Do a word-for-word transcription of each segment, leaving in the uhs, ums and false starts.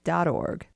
dot org.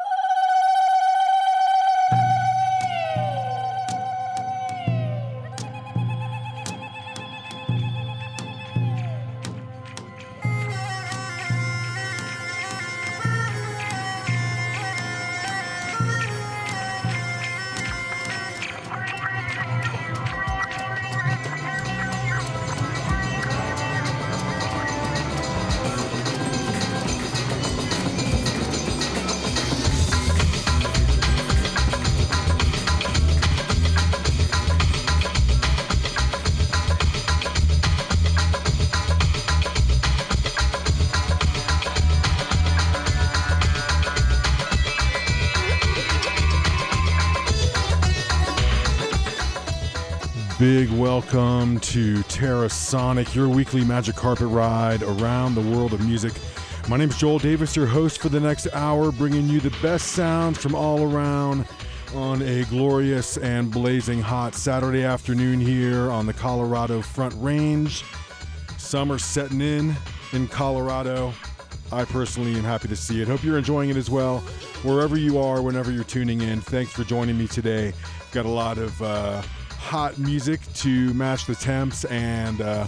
Big welcome to Terrasonic, your weekly magic carpet ride around the world of music. My name is Joel Davis, your host for the next hour, bringing you the best sounds from all around on a glorious and blazing hot Saturday afternoon here on the Colorado Front Range. Summer setting in in Colorado. I personally am happy to see it. Hope you're enjoying it as well. Wherever you are, whenever you're tuning in, thanks for joining me today. Got a lot of uh, hot music to match the temps and uh,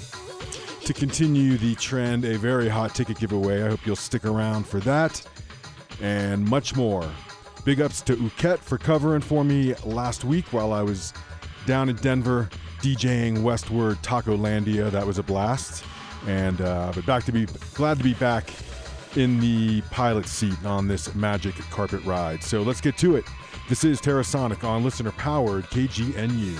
to continue the trend, a very hot ticket giveaway. I hope you'll stick around for that and much more. Big ups to Uket for covering for me last week while I was down in Denver DJing Westward Tacolandia. That was a blast. And uh, but back to be glad to be back in the pilot seat on this magic carpet ride. So let's get to it. This is Terrasonic on listener-powered K G N U.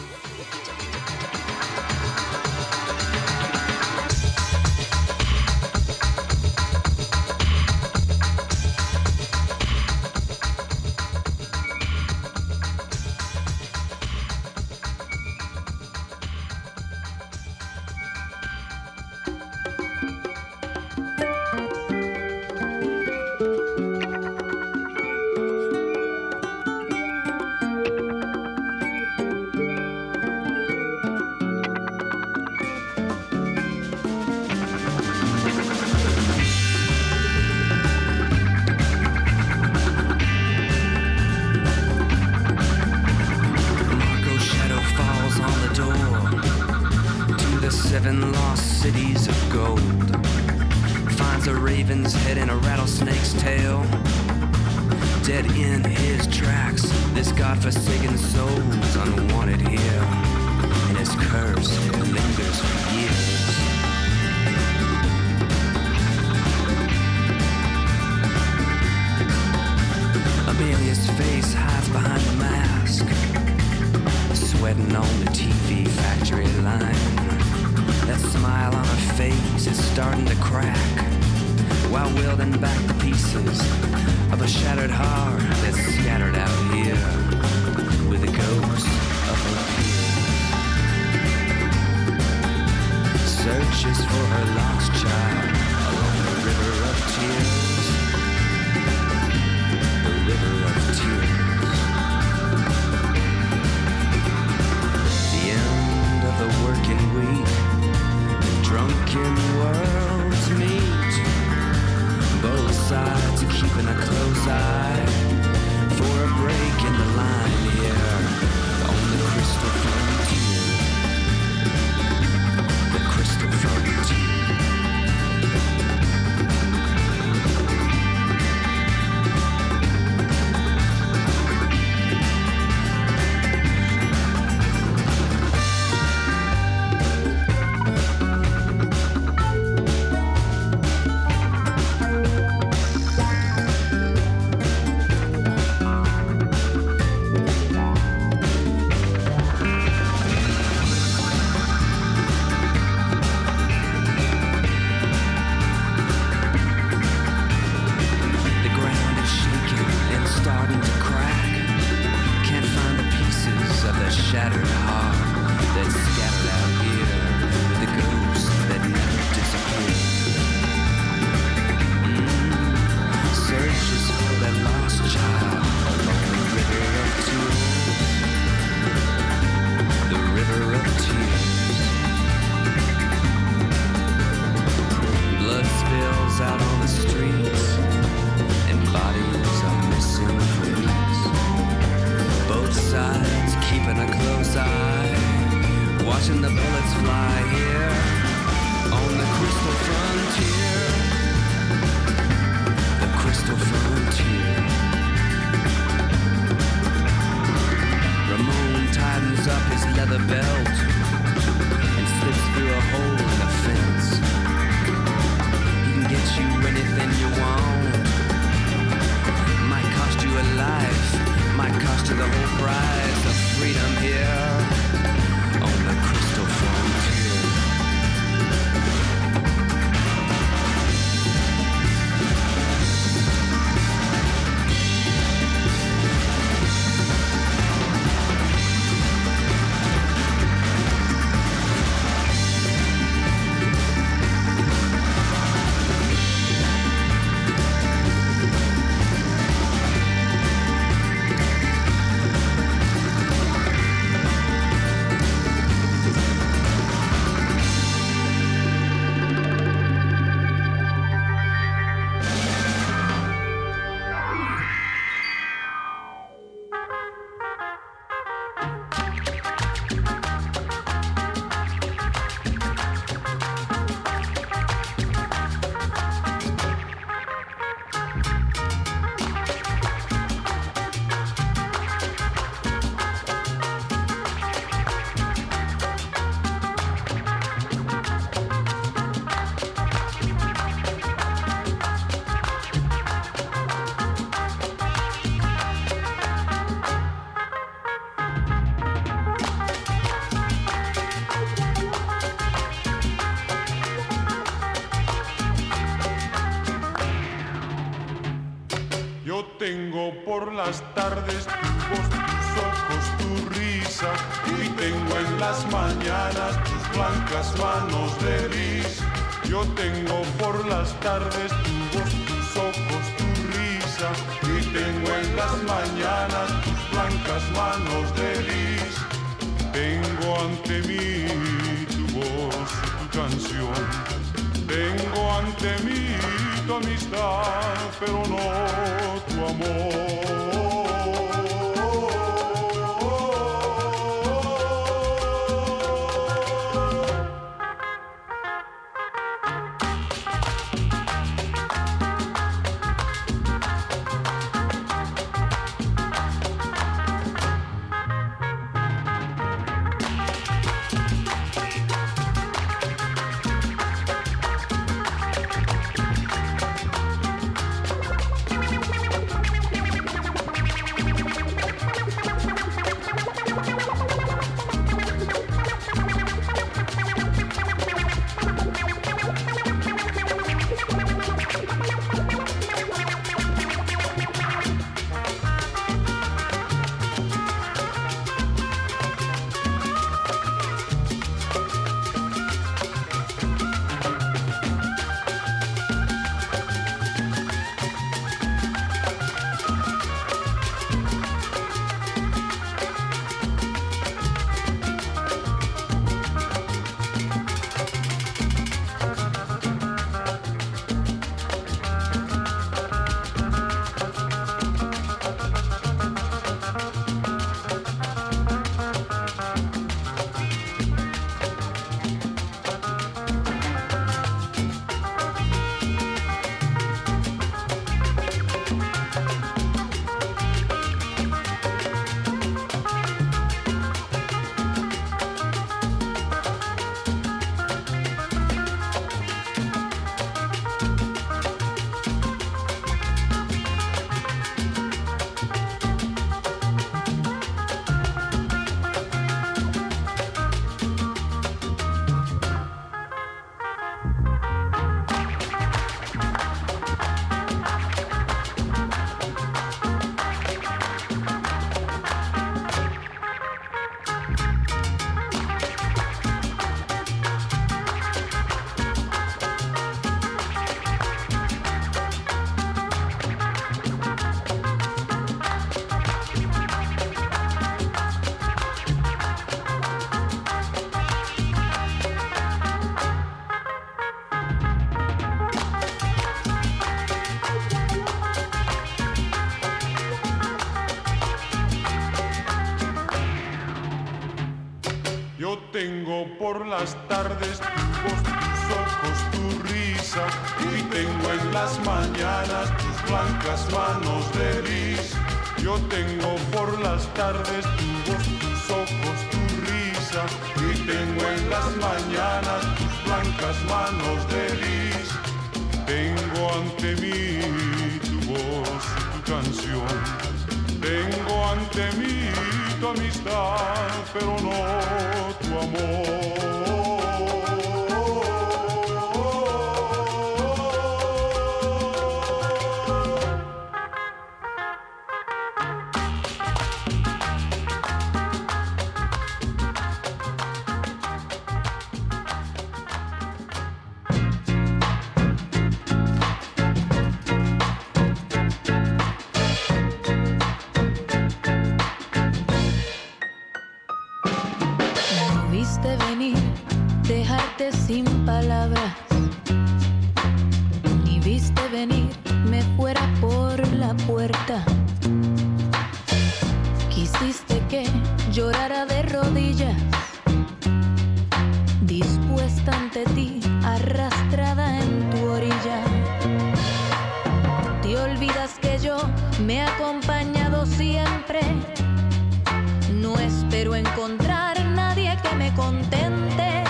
Keeping a close eye leather belt and slips through a hole in the fence. He can get you anything you want. Might cost you a life, might cost you the whole price of freedom here on the crystal frontier. Tengo por las tardes tu voz, tus ojos, tu risa, y tengo en las mañanas tus blancas manos de lis. Yo tengo por las tardes tu voz, tus ojos, tu risa, y tengo en las mañanas tus blancas manos de lis. Tengo ante mí tu voz y tu canción. Tengo ante mí tu amistad, pero no tu amor. Yo tengo por las tardes tu voz, tus ojos, tu risa, y tengo en las mañanas tus blancas manos de lis. Yo tengo por las tardes tu voz, tus ojos, tu risa, sonrisa y tengo en las mañanas tus blancas manos de lis. Tengo ante mí tu voz y tu canción. Tengo ante mí tu amistad, pero no tu amor. Dejarte sin palabras, ni viste venir me fuera por la puerta. Quisiste que llorara de rodillas, dispuesta ante ti, arrastrada en tu orilla. Te olvidas que yo me he acompañado siempre. No espero encontrar nadie que me contente.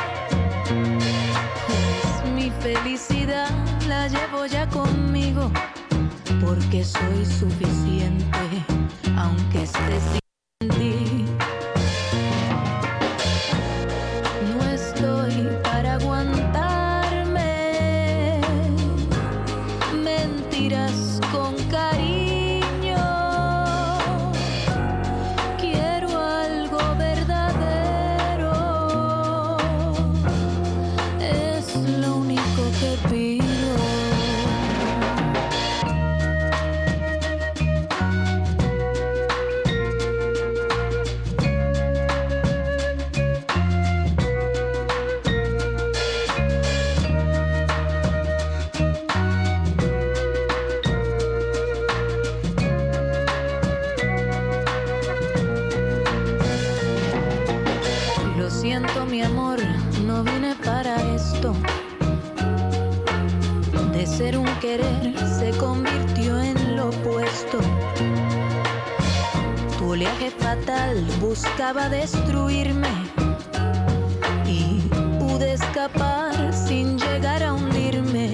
Felicidad la llevo ya conmigo, porque soy suficiente, aunque esté sin ti. No estoy para aguantarme mentiras con cariño. Quiero algo verdadero. Es lo único que pido. Lo siento, mi amor, no vine para esto. De ser un querer se convirtió en lo opuesto. Tu oleaje fatal buscaba destruirme y pude escapar sin llegar a hundirme.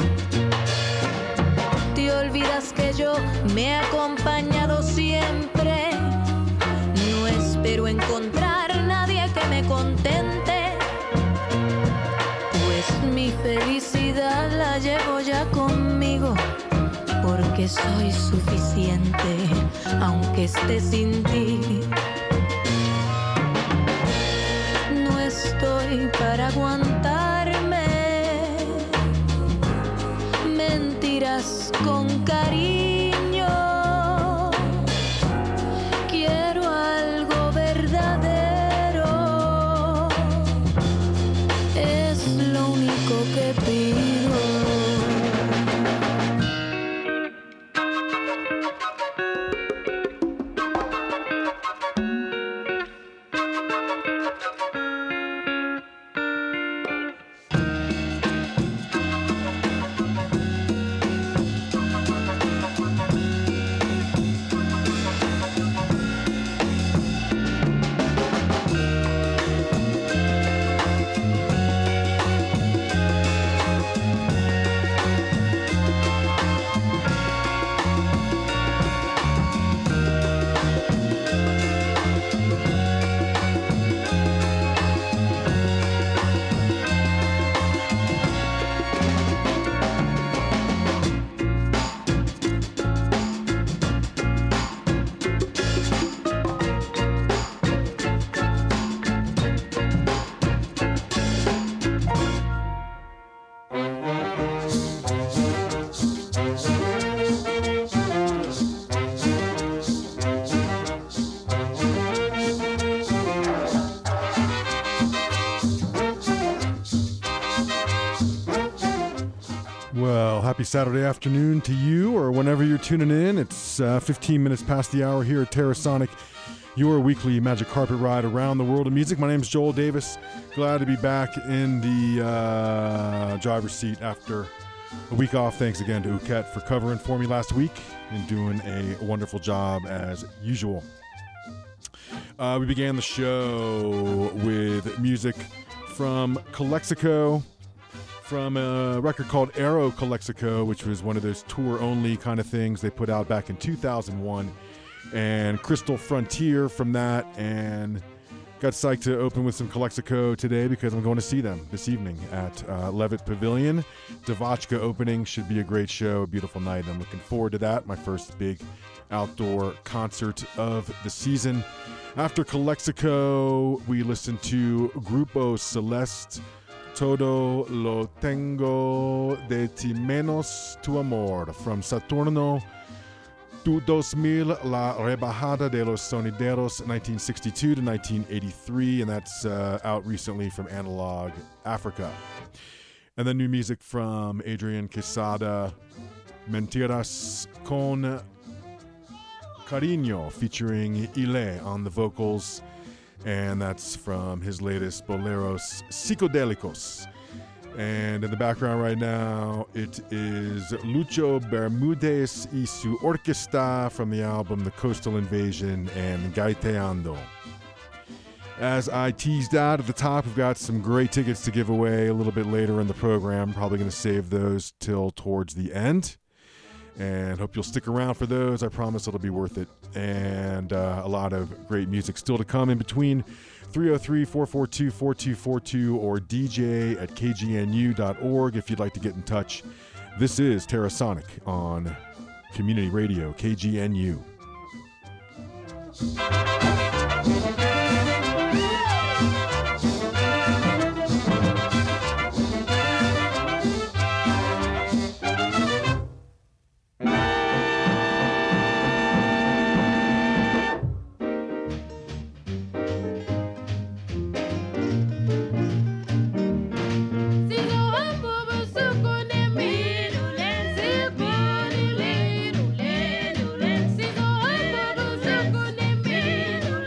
Te olvidas que yo me he acompañado siempre. No espero encontrar nadie que me contente, pues mi felicidad la llevo ya conmigo, porque soy suficiente, aunque esté sin ti. No estoy para aguantarme mentiras con cariño. Quiero algo verdadero. Es lo único que pido. Well, happy Saturday afternoon to you, or whenever you're tuning in. It's uh, fifteen minutes past the hour here at Terrasonic, your weekly magic carpet ride around the world of music. My name's Joel Davis. Glad to be back in the uh, driver's seat after a week off. Thanks again to Uket for covering for me last week and doing a wonderful job as usual. Uh, we began the show with music from Calexico, from a record called Aero Calexico, which was one of those tour-only kind of things they put out back in two thousand one, and Crystal Frontier from that, and got psyched to open with some Calexico today because I'm going to see them this evening at uh, Levitt Pavilion. Devotchka opening, should be a great show, a beautiful night. I'm looking forward to that, my first big outdoor concert of the season. After Calexico, we listened to Grupo Celeste, Todo lo tengo de ti menos tu amor, from Saturno tu dos mil, La Rebajada de los Sonideros, nineteen sixty-two to nineteen eighty-three, and that's uh, out recently from Analog Africa. And then new music from Adrian Quesada, Mentiras con Cariño, featuring Ile on the vocals, and that's from his latest Boleros Psicodélicos. And in the background right now, it is Lucho Bermudez y su orquesta from the album The Coastal Invasion and Gaiteando. As I teased out at the top, we've got some great tickets to give away a little bit later in the program. Probably going to save those till towards the end. And hope you'll stick around for those. I promise it'll be worth it. And uh, a lot of great music still to come in between. three oh three, four four two, four two four two or D J at K G N U dot org if you'd like to get in touch. This is Terrasonic on Community Radio, K G N U. Sigo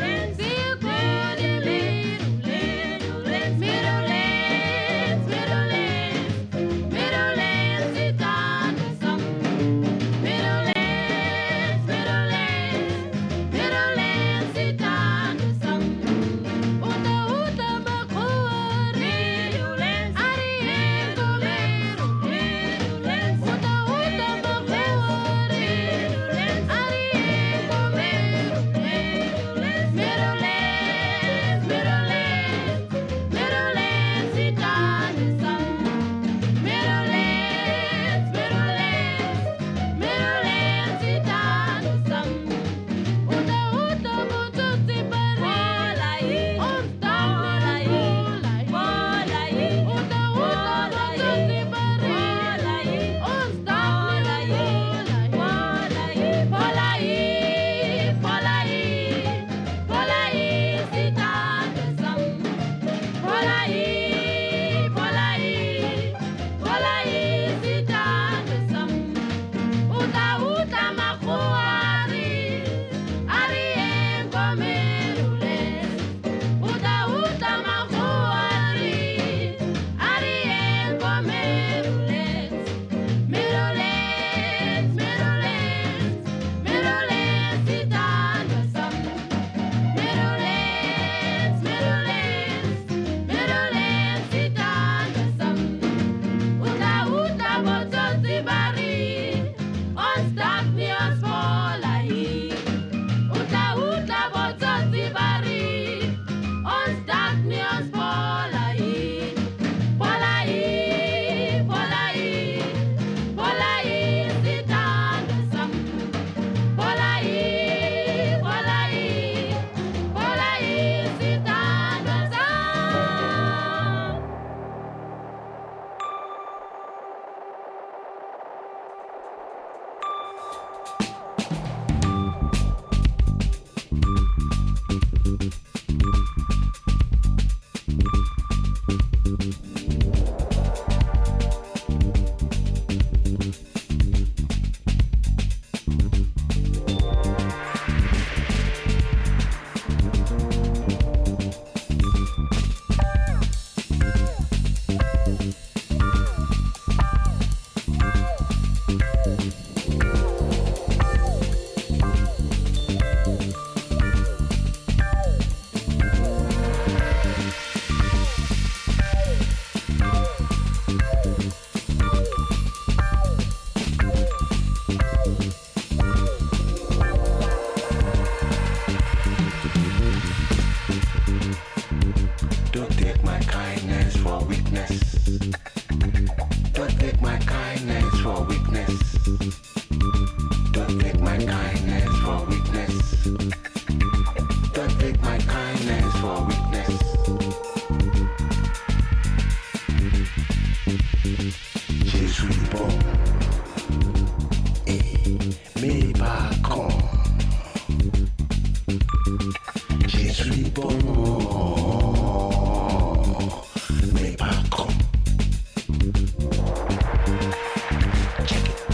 for weakness. Don't take my kindness for weakness. Je suis bon et mes pas con. Je suis bon, mais pas con. Check it.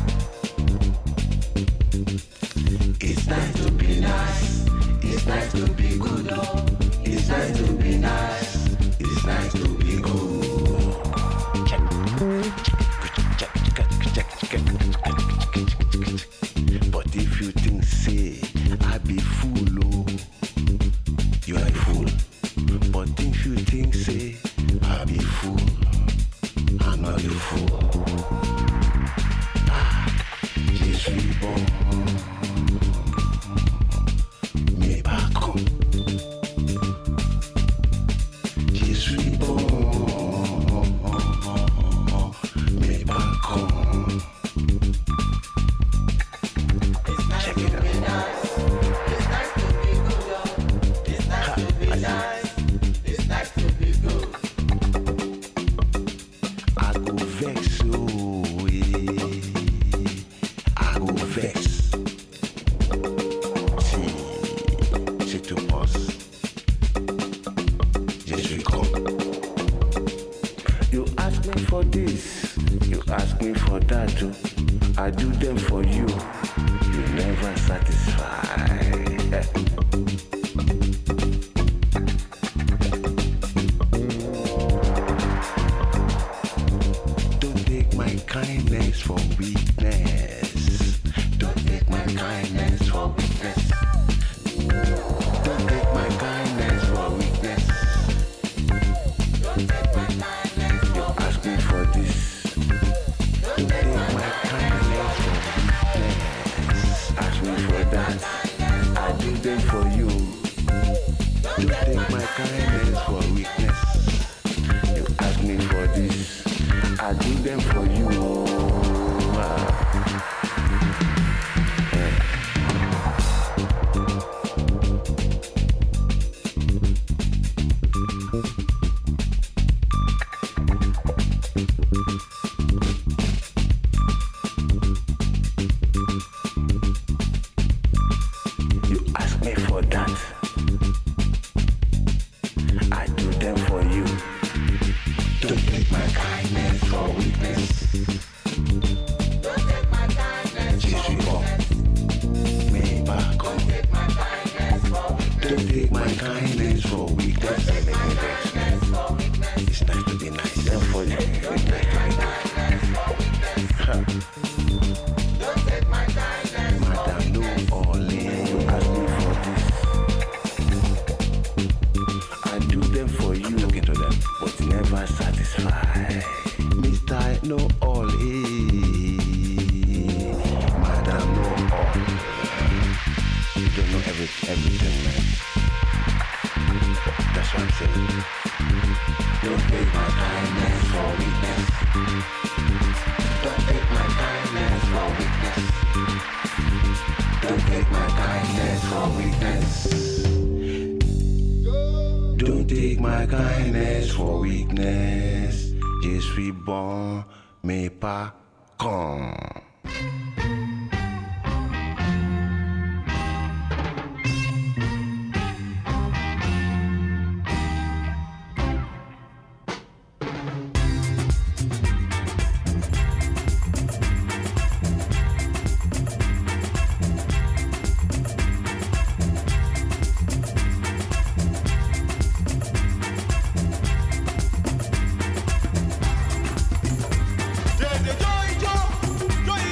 It's nice to be nice. It's nice to be good. Oh. It's nice to be nice. It's nice to be good. Check it. Check it. Check it. Check it. Check it. But if you think, say, I be fool, oh, you are a fool. But if you think, say, I be fool, I'm not a fool. Ah, je suis bon, mais pas con. Je suis bon, mais pas con. Check it out. I go vex, oh, eh. I go vex. Si, si tu penses, je suis con. You ask me for this, you ask me for that, too. I do them for you, you never satisfy. Don't take my kindness for weakness. Don't take my kindness for weakness. Don't take my kindness for weakness. You ask me for this. Don't take my kindness for weakness. Ask me for that. I do them for you. Don't take my kindness for weakness. You ask me for this. I do them for you. Ah. You ask me for that. I do them for you. Don't take my kindness for weakness. Don't take my kindness for weakness. Mais pas con. Don't take my kindness for weakness. It's nice to be nice. And for you, it's nice to be nice. Huh. Don't take my kindness. Madam, no all in. You ask me for this. I do them for you. Look into them, but never satisfy. Mister No All, eh? Madam No All. You don't know every, everything, man. That's what I'm saying. Don't take my kindness for weakness. Don't take my kindness for weakness. Don't take my kindness for weakness. Don't take my kindness for weakness. Je suis bon, mais pas con. Desde yo y yo, yo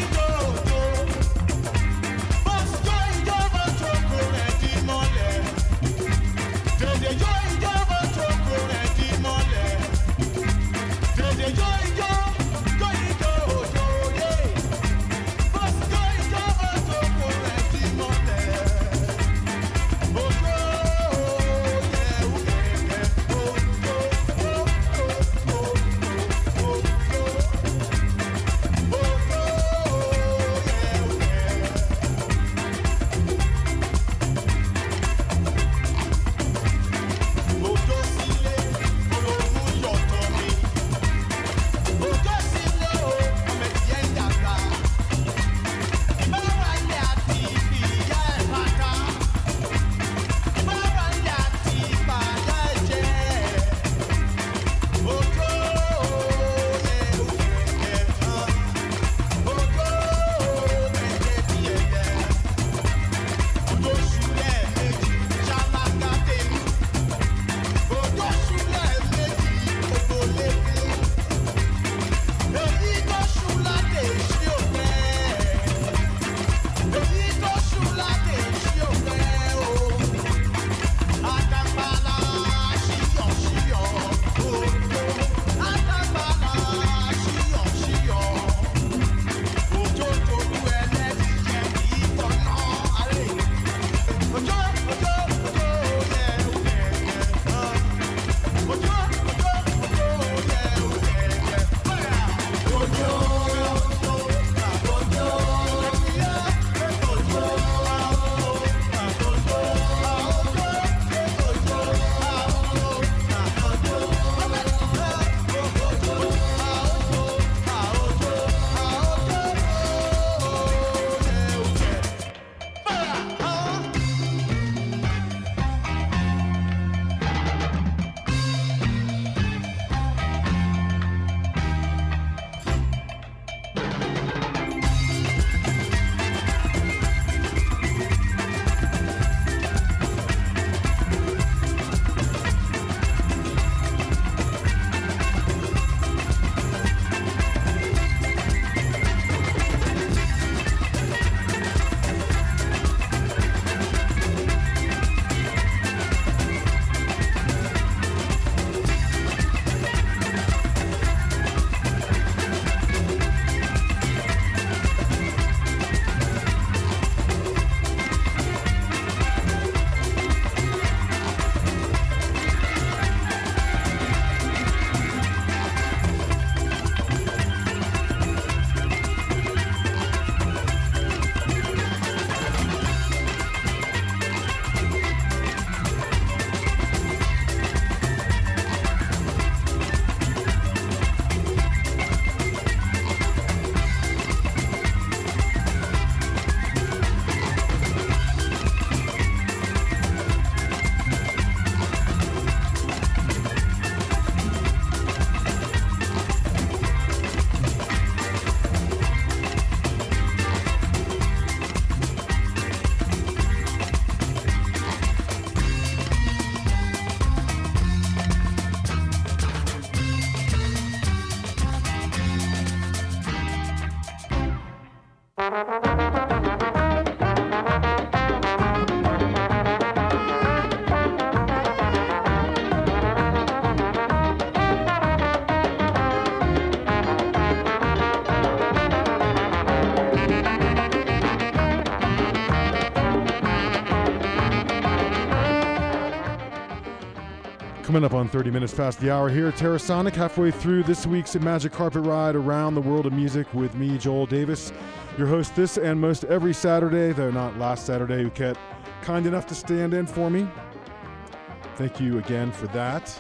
Coming up on thirty minutes past the hour here at Terrasonic, halfway through this week's Magic Carpet Ride around the world of music with me, Joel Davis, your host this and most every Saturday, though not last Saturday, who kept kind enough to stand in for me. Thank you again for that.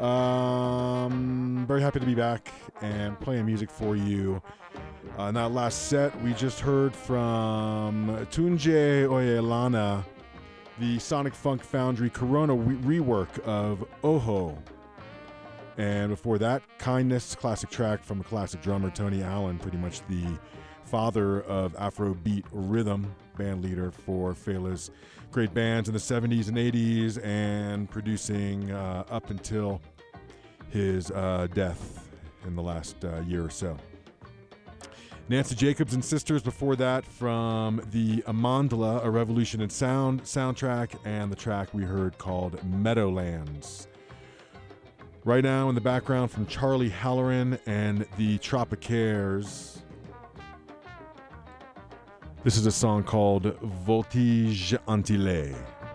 Um, very happy to be back and playing music for you. Uh, in that last set, we just heard from Tunje Oyelana, the Sonic Funk Foundry Corona re- rework of Oho. And before that, Kindness, classic track from a classic drummer, Tony Allen, pretty much the father of Afrobeat rhythm, band leader for Fela's great bands in the seventies and eighties, and producing uh, up until his uh, death in the last uh, year or so. Nancy Jacobs and Sisters before that from the Amandla, A Revolution in Sound soundtrack, and the track we heard called Meadowlands. Right now in the background from Charlie Halloran and the Tropicaires, this is a song called Voltige Antille.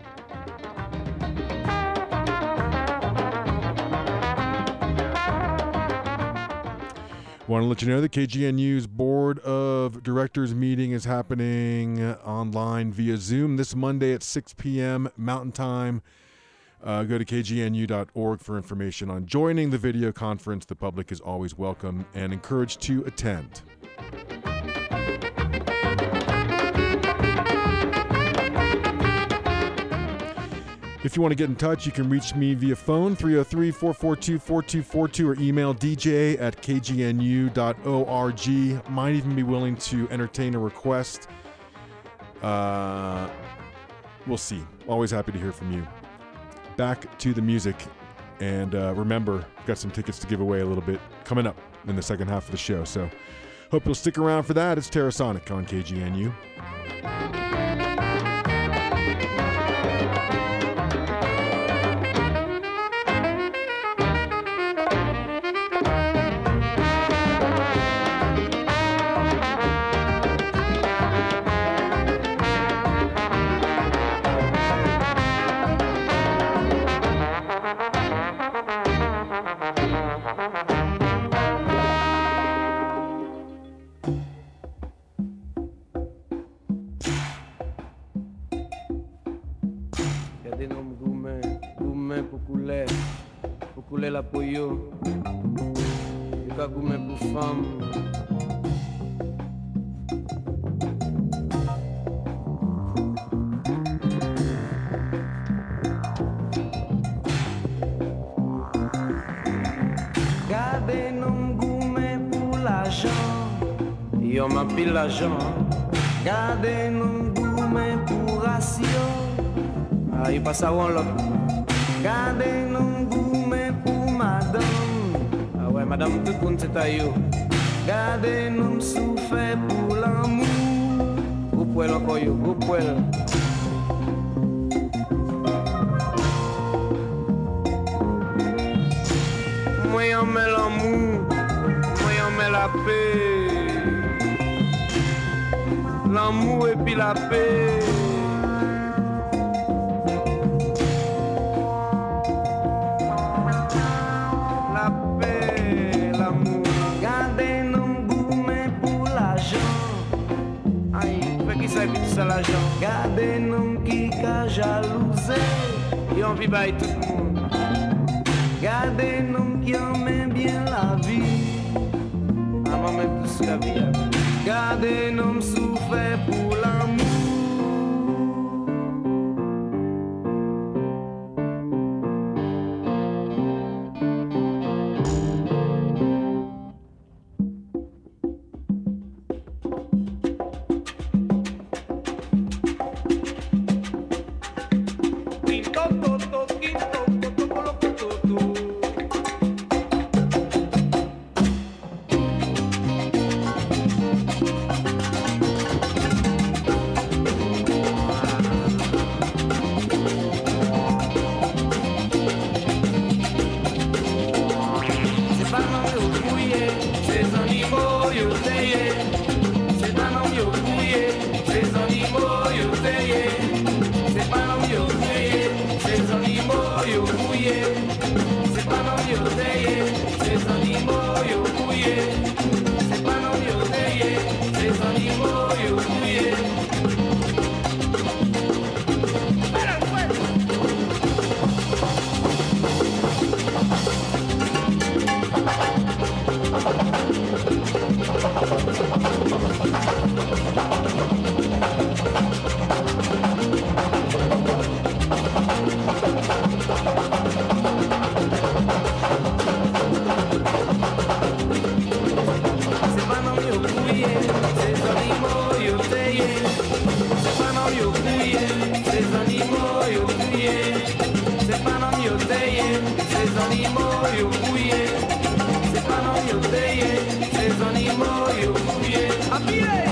Want to let you know that K G N U's Board of Directors meeting is happening online via Zoom this Monday at six p.m. Mountain Time. Uh, go to k g n u dot org for information on joining the video conference. The public is always welcome and encouraged to attend. If you want to get in touch, you can reach me via phone, three oh three, four four two, four two four two, or email d j at k g n u dot org. Might even be willing to entertain a request. Uh, we'll see. Always happy to hear from you. Back to the music. And uh, remember, got some tickets to give away a little bit coming up in the second half of the show. So hope you'll stick around for that. It's Terrasonic on K G N U. Yo m'appelle l'agent, gardez nos gourmets pour ration. Ah, il passe à one lot. Gardez nos gourmets pour madame. Ah ouais, madame, tout compte c'est à yo. Gardez nos souffles pour l'amour. Au poil encore yo, au poil. Moi y'en mets l'amour, moi y'en mets la paix. L'amour et puis la paix. La paix, l'amour. Gardez nos gourmets pour l'argent. Aïe, fait qui ça vite ça l'argent. Gardez nos qui ka jalousé. Et on vit by tout le monde. Gardez nos qui aiment bien la vie. Ah, maman, tout sur la vie. Gardez nos souffles pour l'amour. uye, se zanimo yo uye, se panom yo teje, se zanimo yo uye, se panom yo teje, se zanimo yo uye. Apire!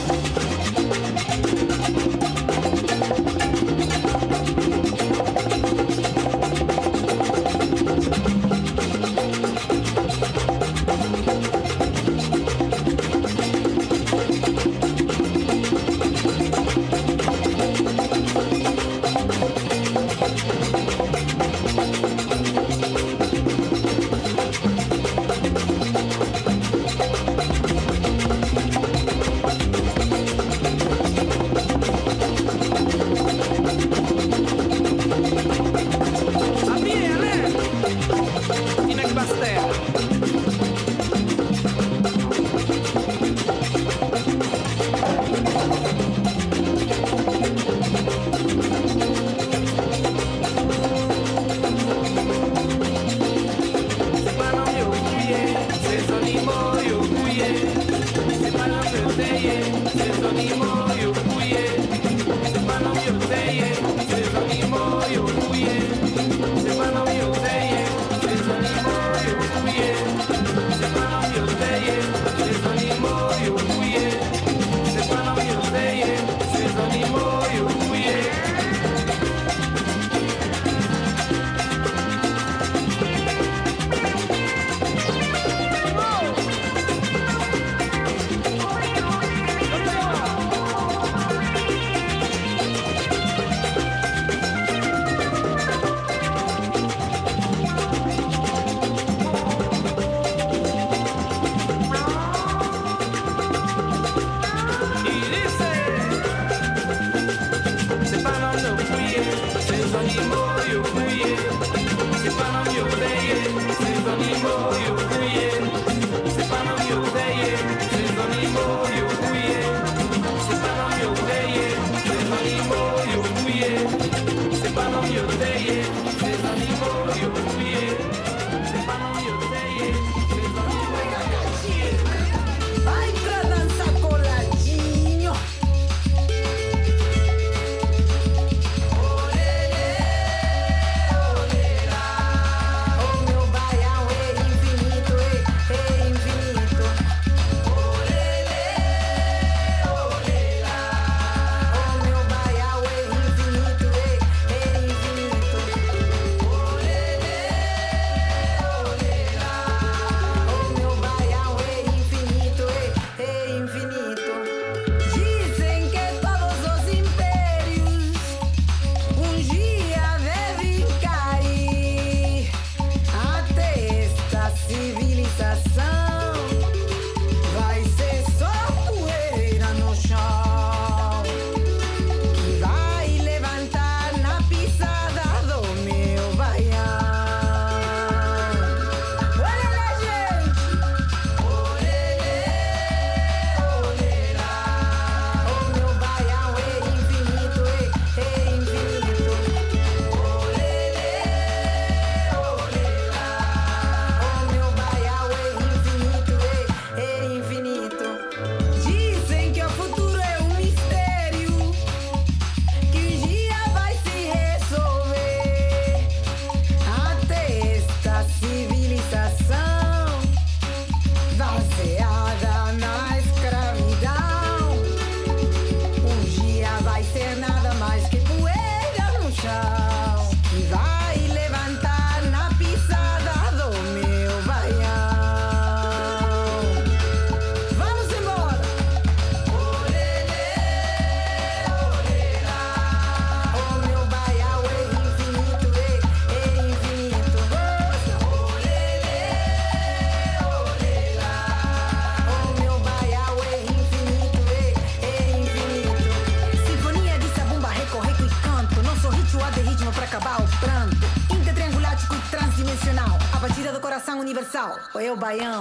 Universal, é o baião.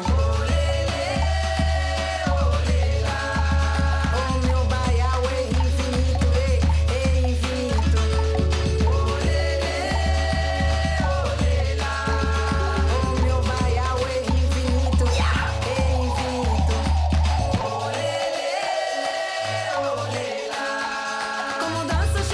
Como dança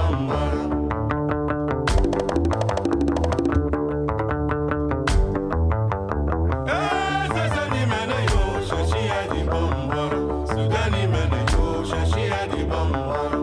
bambara. Eh, Sasani mene yo, Shashia di bambara. Sudani mene yo, Shashia di bambara.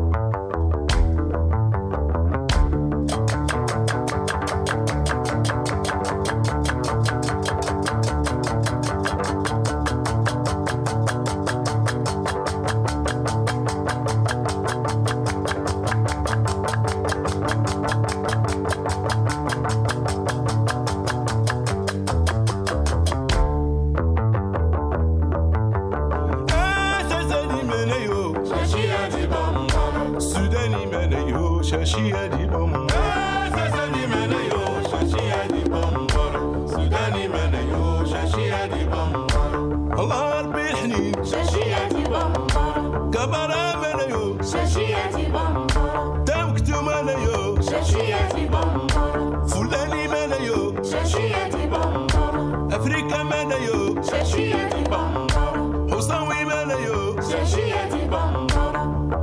Shashia di bambara. Sasani mene yo, Shashia di bambara. Sudani mene yo, Shashia di bambara. Allah arbihni. Shashia di bambara. Kabara mene yo. Shashia di bambara. Tamktu mene yo. Shashia di bambara. Fulani mene yo. Shashia di bambara. Afrika mene yo. Shashia di bambara. Husawi mene yo. Shashia di bambara.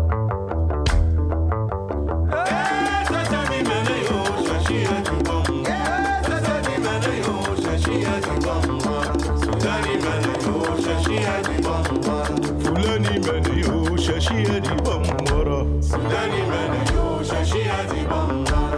Sasani mene yo, Shashia di bambara. Sasani mene yo, Shashia di bambara. Sudani mene yo, Shashia di bambara. Fulani mene yo. Shashia di bambara. Sudani mene yo, Shashia di bambara.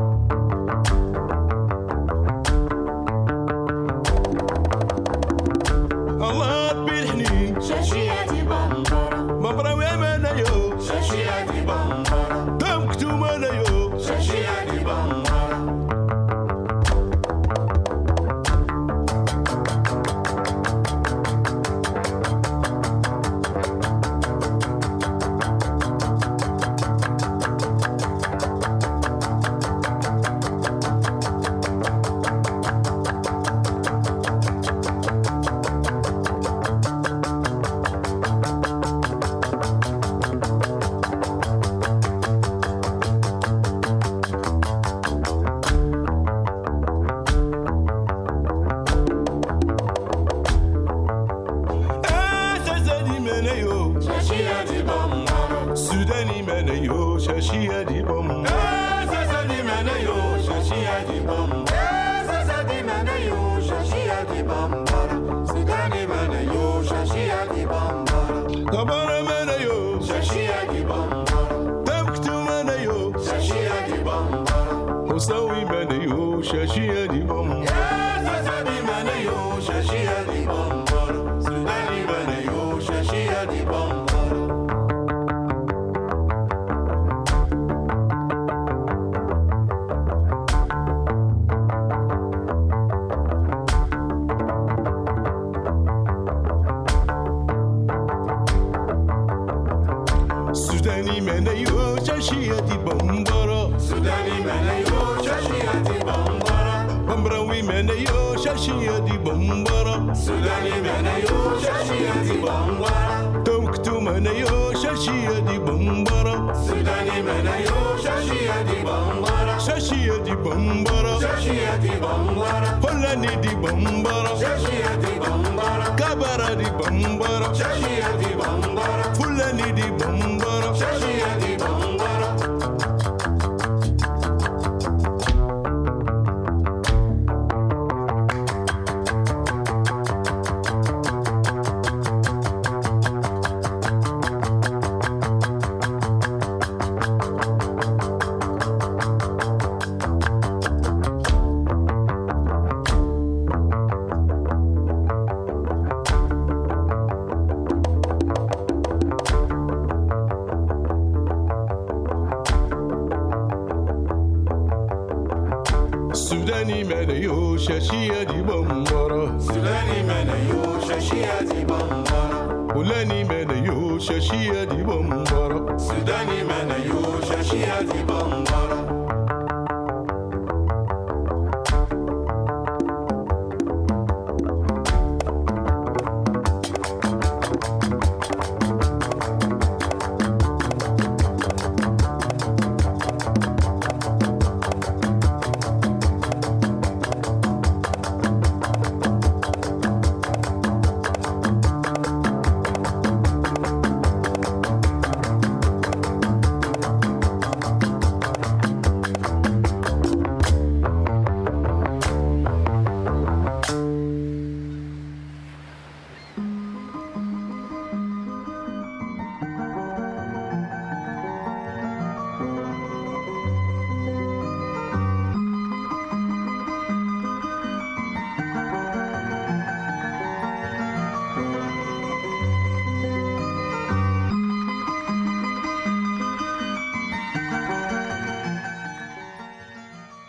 Allah arbihni. Shashia di bambara. Bambara mene yo. Shashia di bambara. Tamktu mene yo. Shashia di bambara. Shashia di bambara. Sudani mene yo. Shashia di bambara. Sasani mene yo, Shashia di bambara. Sasani mene yo, Shashia di bambara. Sudani mene yo, Shashia di bambara. Kabara mene yo. Shashia di bambara. Tamktu mene yo. Shashia di bambara. Husawi mene yo. Shashia di bambara. Sasani mene yo, Shashia di bambara. Sudani mene yo, Shashia di bambara. Sudani mene yo. Shashia di bambara. Sudani mene yo, Shashia di bambara. Bambrawi mene yo. Shashia di bambara. Sudani mene yo, Shashia di bambara. Tamktu mene yo. Shashia di bambara. Sudani mene yo, Shashia di bambara. Shashia di bambara. Shashia di bambara. Fulani di bambara. Shashia di bambara. Kabara di bambara. Shashia di bambara. Fulani di bambara. Shashia di bambara. Sudani mene yo. Shashia di bambara. Sudani mene yo, Shashia di bambara. Fulani mene yo. Shashia di bambara. Sudani mene yo, Shashia di bambara.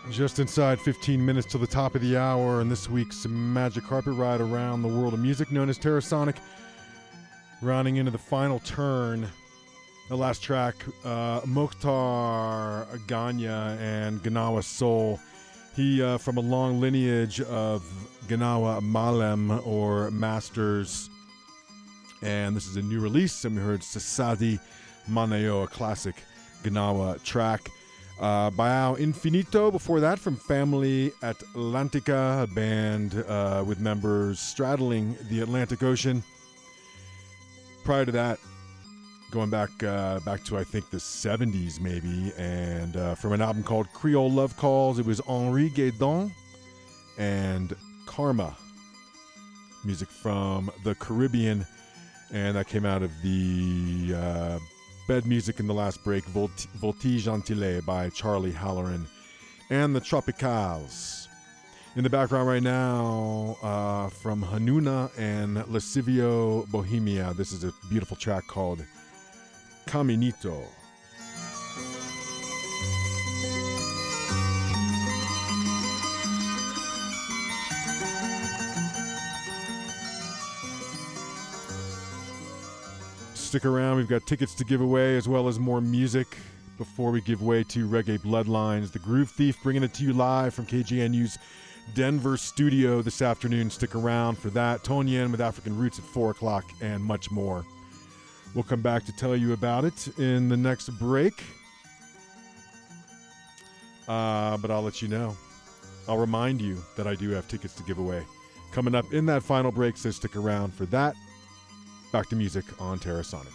Just inside fifteen minutes till the top of the hour, and this week's Magic Carpet Ride around the world of music, known as Terrasonic, rounding into the final turn. The last track, uh, Mokhtar Ganya and Gnawa Soul. He, uh, from a long lineage of Gnawa Malem, or Masters, and this is a new release, and we heard Sasadi Manayo, a classic Gnawa track. Uh, Bayao Infinito, before that, from Family Atlantica, a band uh, with members straddling the Atlantic Ocean. Prior to that, going back uh, back to, I think, the seventies maybe, and uh, from an album called Creole Love Calls, it was Henri Guédon and Karma. Music from the Caribbean, and that came out of the uh, Bed Music in the last break, Volt- Voltige Gentile by Charlie Halloran, and the Tropicals. In the background right now, uh, from Hanuna and Lascivio Bohemia, this is a beautiful track called Caminito. Stick around, we've got tickets to give away as well as more music before we give way to Reggae Bloodlines. The Groove Thief bringing it to you live from K G N U's Denver studio this afternoon. Stick around for that. Tonyen with African Roots at four o'clock and much more. We'll come back to tell you about it in the next break. Uh, but I'll let you know. I'll remind you that I do have tickets to give away. Coming up in that final break, so stick around for that. Back to music on Terrasonic.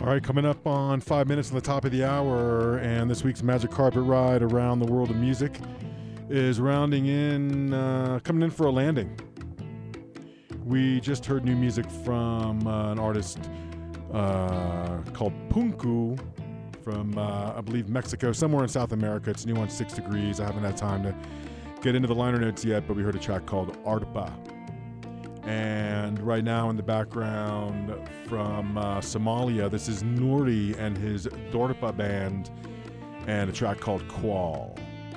All right, coming up on five minutes on the top of the hour, and this week's Magic Carpet Ride around the world of music is rounding in, uh, coming in for a landing. We just heard new music from uh, an artist uh, called Punku from, uh, I believe, Mexico, somewhere in South America. It's new on Six Degrees. I haven't had time to get into the liner notes yet, but we heard a track called Arpa. And right now in the background from uh, Somalia, this is Nuri and his Dorpa band and a track called Qual.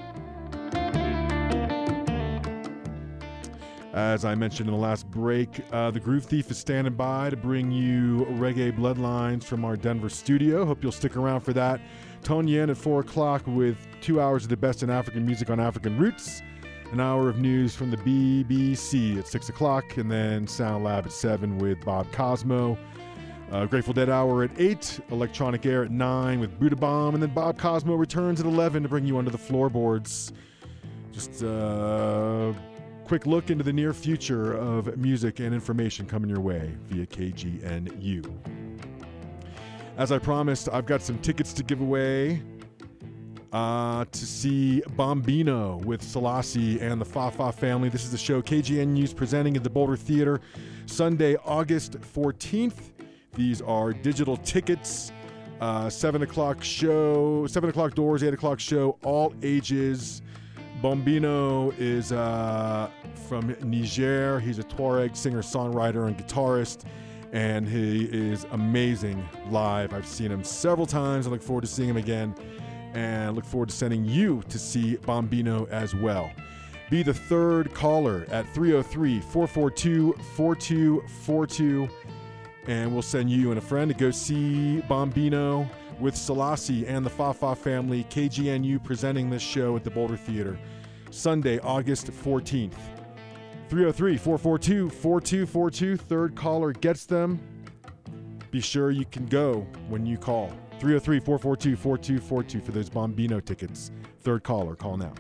As I mentioned in the last break, uh, the Groove Thief is standing by to bring you reggae bloodlines from our Denver studio. Hope you'll stick around for that. Tone you in at four o'clock with two hours of the best in African music on African roots. An hour of news from the B B C at six o'clock, and then Sound Lab at seven with Bob Cosmo. Uh, Grateful Dead Hour at eight, Electronic Air at nine with Buddha Bomb, and then Bob Cosmo returns at eleven to bring you under the floorboards. Just a quick look into the near future of music and information coming your way via K G N U. As I promised, I've got some tickets to give away. Uh, to see Bombino with Selassie and the Fafa family. This is the show K G N U's presenting at the Boulder Theater Sunday, August fourteenth. These are digital tickets. Uh, seven o'clock show, seven o'clock doors, eight o'clock show, all ages. Bombino is uh, from Niger. He's a Tuareg singer-songwriter and guitarist, and he is amazing live. I've seen him several times. I look forward to seeing him again. And look forward to sending you to see Bombino as well. Be the third caller at three oh three, four four two, four two four two, and we'll send you and a friend to go see Bombino with Selassie and the Fafa family. K G N U presenting this show at the Boulder Theater Sunday, August fourteenth. three oh three, four four two, four two four two. Third caller gets them. Be sure you can go when you call. three oh three, four four two, four two four two for those Bombino tickets. Third caller, call now.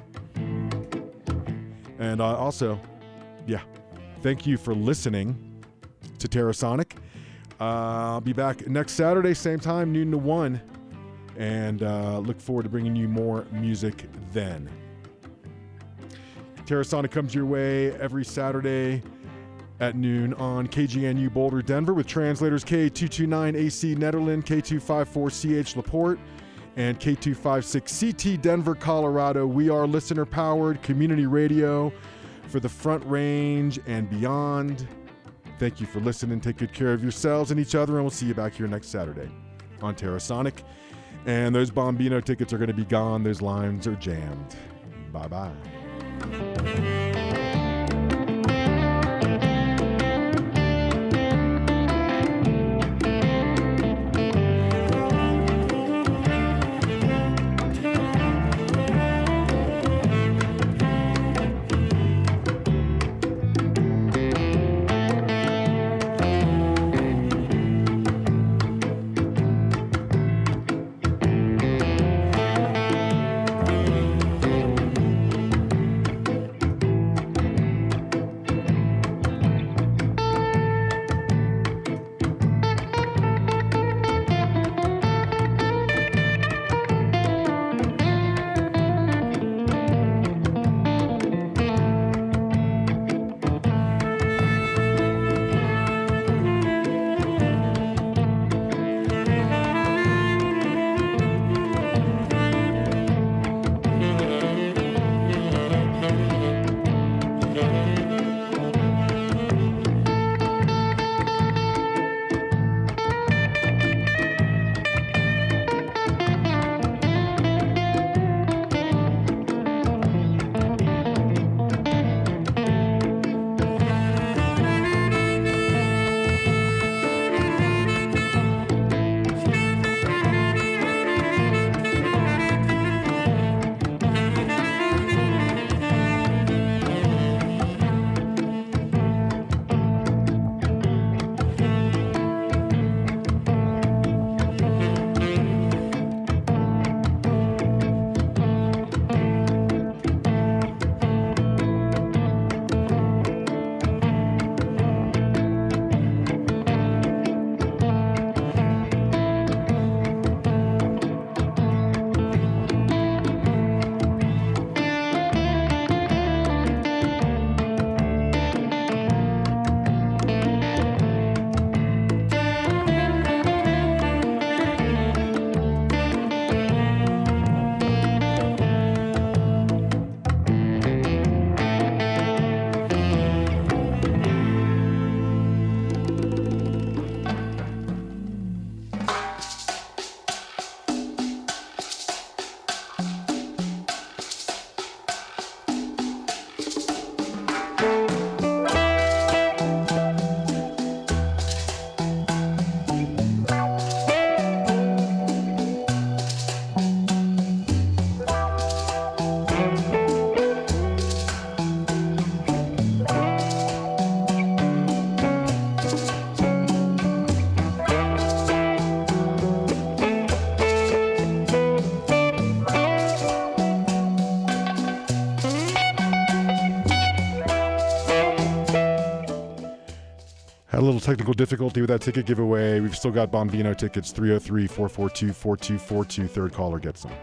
And uh, also, yeah, thank you for listening to Terrasonic. Uh, I'll be back next Saturday, same time, noon to one. And uh, look forward to bringing you more music then. Terrasonic comes your way every Saturday at noon on K G N U Boulder, Denver, with translators K two twenty-nine A C Netherlands, K two fifty-four C H LaPorte, and K two fifty-six C T Denver, Colorado. We are listener-powered community radio for the Front Range and beyond. Thank you for listening. Take good care of yourselves and each other, and we'll see you back here next Saturday on Terrasonic. And those Bombino tickets are going to be gone. Those lines are jammed. Bye-bye. Had a little technical difficulty with that ticket giveaway. We've still got Bombino tickets, three oh three, four four two, four two four two. Third caller gets them.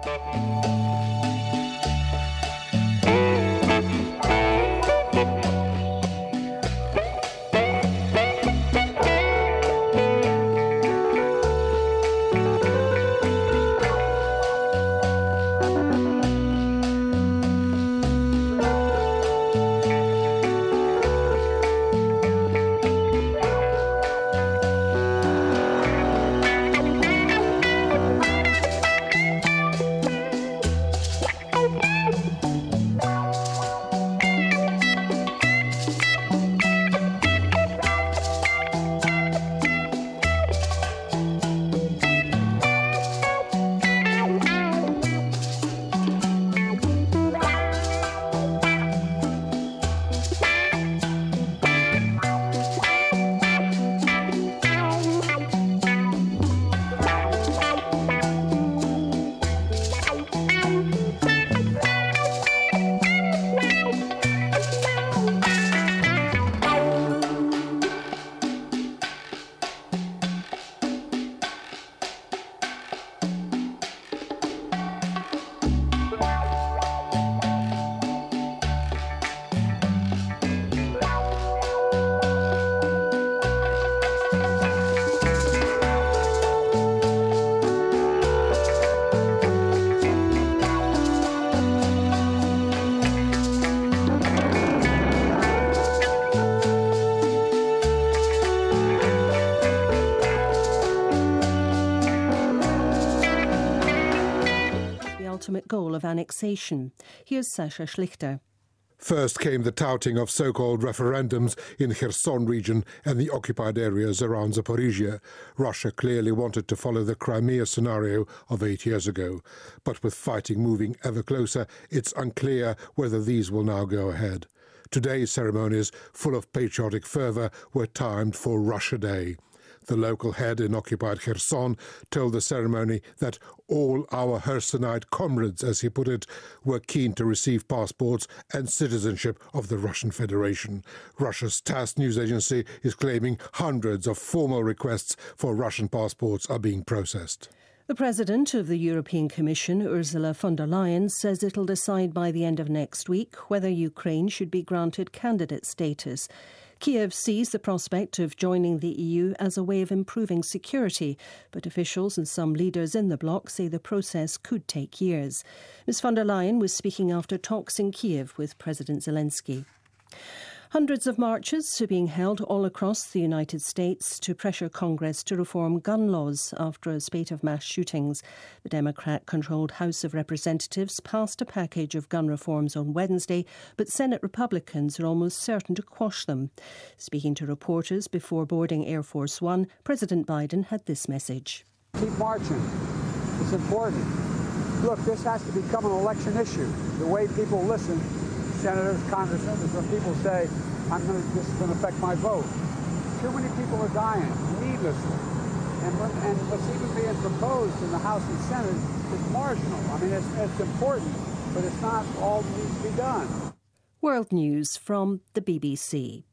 ultimate goal of annexation. Here's Sasha Schlichter. First came the touting of so-called referendums in Kherson region and the occupied areas around Zaporizhia. Russia clearly wanted to follow the Crimea scenario of eight years ago. But with fighting moving ever closer, it's unclear whether these will now go ahead. Today's ceremonies, full of patriotic fervour, were timed for Russia Day. The local head in occupied Kherson told the ceremony that all our Khersonite comrades, as he put it, were keen to receive passports and citizenship of the Russian Federation. Russia's TASS news agency is claiming hundreds of formal requests for Russian passports are being processed. The President of the European Commission, Ursula von der Leyen, says it'll decide by the end of next week whether Ukraine should be granted candidate status. Kiev sees the prospect of joining the E U as a way of improving security, but officials and some leaders in the bloc say the process could take years. Miz von der Leyen was speaking after talks in Kiev with President Zelensky. Hundreds of marches are being held all across the United States to pressure Congress to reform gun laws after a spate of mass shootings. The Democrat-controlled House of Representatives passed a package of gun reforms on Wednesday, but Senate Republicans are almost certain to quash them. Speaking to reporters before boarding Air Force One, President Biden had this message. Keep marching. It's important. Look, this has to become an election issue. The way people listen, senators, congressmen, is when people say, I'm gonna, this is going to affect my vote. Too many people are dying needlessly. And, when, and what's even being proposed in the House and Senate is marginal. I mean, it's, it's important, but it's not all that needs to be done. World News from the B B C.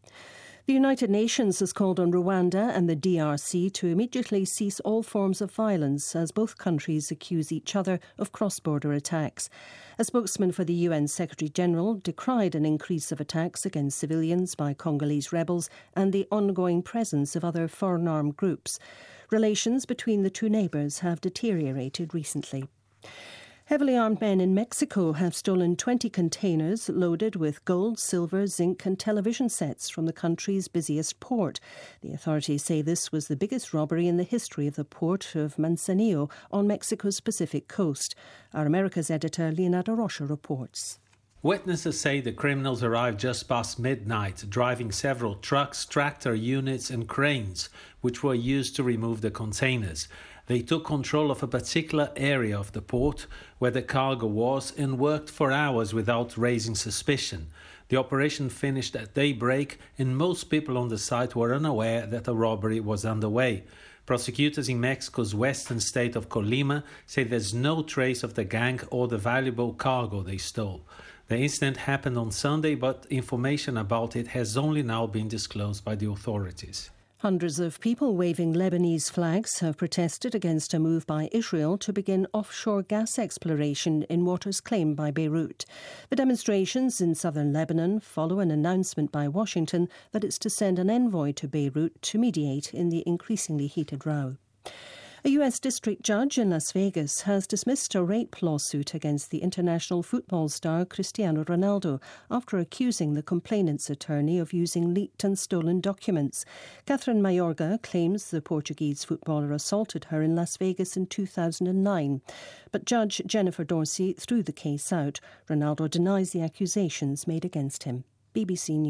The United Nations has called on Rwanda and the D R C to immediately cease all forms of violence as both countries accuse each other of cross-border attacks. A spokesman for the U N Secretary-General decried an increase of attacks against civilians by Congolese rebels and the ongoing presence of other foreign armed groups. Relations between the two neighbours have deteriorated recently. Heavily armed men in Mexico have stolen twenty containers loaded with gold, silver, zinc and television sets from the country's busiest port. The authorities say this was the biggest robbery in the history of the port of Manzanillo on Mexico's Pacific coast. Our America's editor, Leonardo Rocha, reports. Witnesses say the criminals arrived just past midnight, driving several trucks, tractor units and cranes, which were used to remove the containers. They took control of a particular area of the port where the cargo was and worked for hours without raising suspicion. The operation finished at daybreak and most people on the site were unaware that a robbery was underway. Prosecutors in Mexico's western state of Colima say there's no trace of the gang or the valuable cargo they stole. The incident happened on Sunday, but information about it has only now been disclosed by the authorities. Hundreds of people waving Lebanese flags have protested against a move by Israel to begin offshore gas exploration in waters claimed by Beirut. The demonstrations in southern Lebanon follow an announcement by Washington that it's to send an envoy to Beirut to mediate in the increasingly heated row. A U S district judge in Las Vegas has dismissed a rape lawsuit against the international football star Cristiano Ronaldo after accusing the complainant's attorney of using leaked and stolen documents. Catherine Mayorga claims the Portuguese footballer assaulted her in Las Vegas in two thousand nine. But Judge Jennifer Dorsey threw the case out. Ronaldo denies the accusations made against him. B B C News.